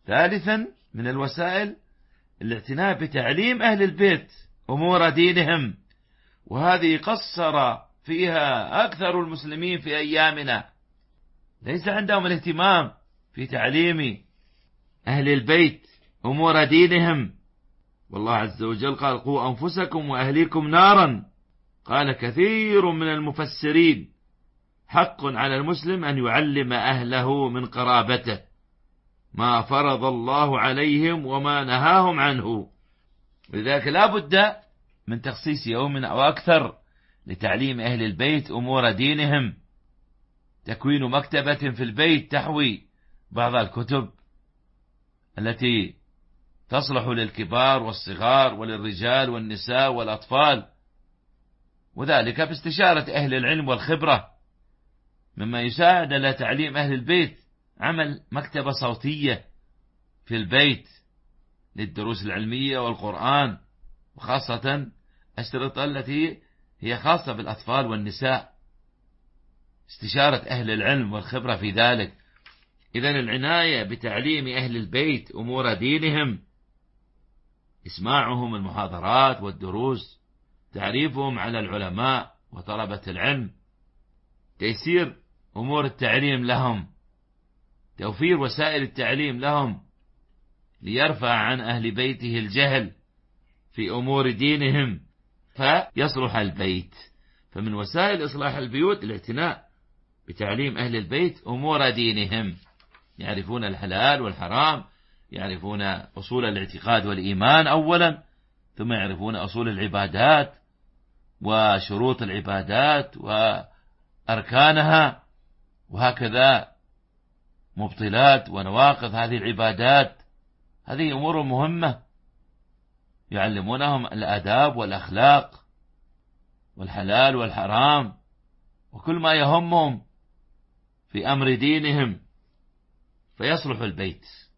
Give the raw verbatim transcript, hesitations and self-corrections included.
ثالثا من الوسائل الاعتناء بتعليم أهل البيت أمور دينهم، وهذه قصر فيها أكثر المسلمين في أيامنا، ليس عندهم الاهتمام في تعليم أهل البيت أمور دينهم. والله عز وجل قال: قوا أنفسكم وأهليكم نارا. قال كثير من المفسرين: حق على المسلم أن يعلم أهله من قرابته ما فرض الله عليهم وما نهاهم عنه. لذلك لا بد من تخصيص يوم أو أكثر لتعليم أهل البيت أمور دينهم، تكوين مكتبة في البيت تحوي بعض الكتب التي تصلح للكبار والصغار وللرجال والنساء والأطفال، وذلك باستشارة أهل العلم والخبرة. مما يساعد على تعليم أهل البيت عمل مكتبة صوتية في البيت للدروس العلمية والقرآن، وخاصة الأشرطة التي هي خاصة بالأطفال والنساء، استشارة أهل العلم والخبرة في ذلك. إذن العناية بتعليم أهل البيت أمور دينهم، إسماعهم المحاضرات والدروس، تعريفهم على العلماء وطلبة العلم، تيسير أمور التعليم لهم، توفير وسائل التعليم لهم ليرفع عن أهل بيته الجهل في أمور دينهم فيصلح البيت. فمن وسائل إصلاح البيوت الاعتناء بتعليم أهل البيت أمور دينهم، يعرفون الحلال والحرام، يعرفون أصول الاعتقاد والإيمان أولا، ثم يعرفون أصول العبادات وشروط العبادات وأركانها، وهكذا مبطلات ونواقض هذه العبادات. هذه أمور مهمة، يعلمونهم الآداب والأخلاق والحلال والحرام وكل ما يهمهم في أمر دينهم، فيصلح البيت.